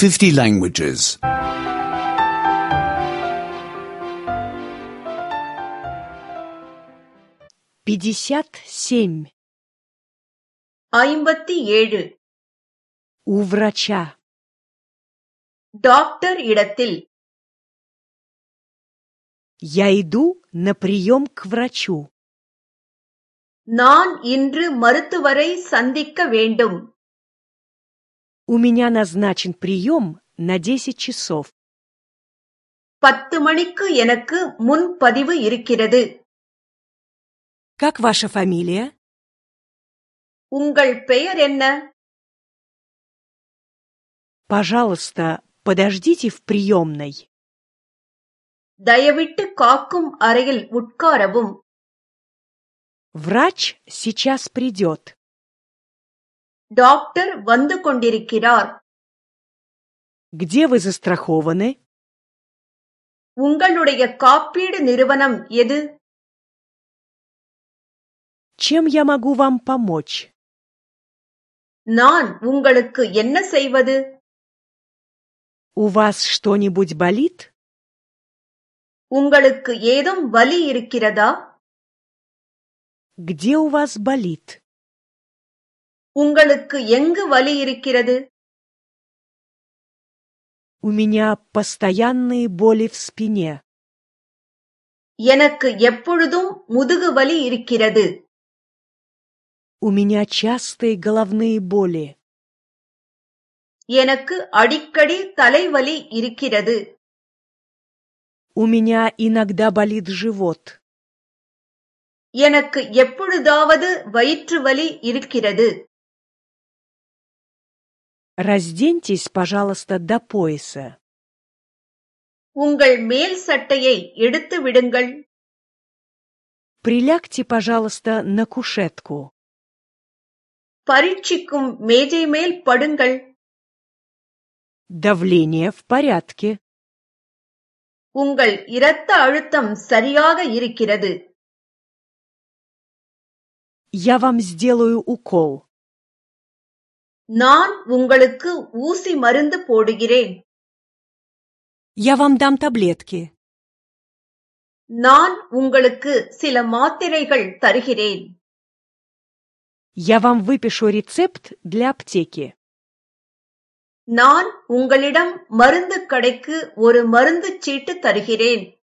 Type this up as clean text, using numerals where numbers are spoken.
50 languages. 57. 57. У врача. டாக்டர் இடத்தில். Я иду на прием к врачу. நான் இன்று மருத்துவரை சந்திக்க வேண்டும். У меня назначен прием на 10 часов. 10 மணிக்கு எனக்கு முன்பதிவு இருக்கிறது. Как ваша фамилия? உங்கள் பெயர் என்ன? Пожалуйста, подождите в приемной. தயவிட்டு காக்கும் அறையில் உட்காரவும். Врач сейчас придет. டாக்டர் வந்து கொண்டிருக்கிறார். Где вы застрахованы? உங்களுடைய காப்பீடு நிறுவனம் எது? Чем я могу вам помочь? நான் உங்களுக்கு என்ன செய்வது? У вас что-нибудь болит? உங்களுக்கு ஏதும் வலி இருக்கிறதா? Где у вас болит? உங்களுக்கு எங்கு வலி இருக்கிறது? У меня постоянные боли в спине. எனக்கு எப்பொழுதும் முதுகு வலி இருக்கிறது. У меня частые головные боли. எனக்கு அடிக்கடி தலைவலி இருக்கிறது. У меня иногда болит живот. எனக்கு எப்பொழுதாவது வயிற்று வலி இருக்கிறது. Разденьтесь, пожалуйста, до пояса. உங்கள் மேல் சட்டையை எடுத்து விடுங்கள். Прилягте, пожалуйста, на кушетку. பரீட்சிக்கும் மேஜை மேல் படுங்கள். Давление в порядке. உங்கள் இரத்த அழுத்தம் சரியாக இருக்கிறது. Я вам сделаю укол. நான் உங்களுக்கு ஊசி மருந்து போடுகிறேன். Я вам дам таблетки. நான் உங்களுக்கு சில மாத்திரைகள் தருகிறேன். Я вам выпишу рецепт для аптеки. நான் உங்களிடம் மருந்து கடைக்கு ஒரு மருந்து சீட்டு தருகிறேன்.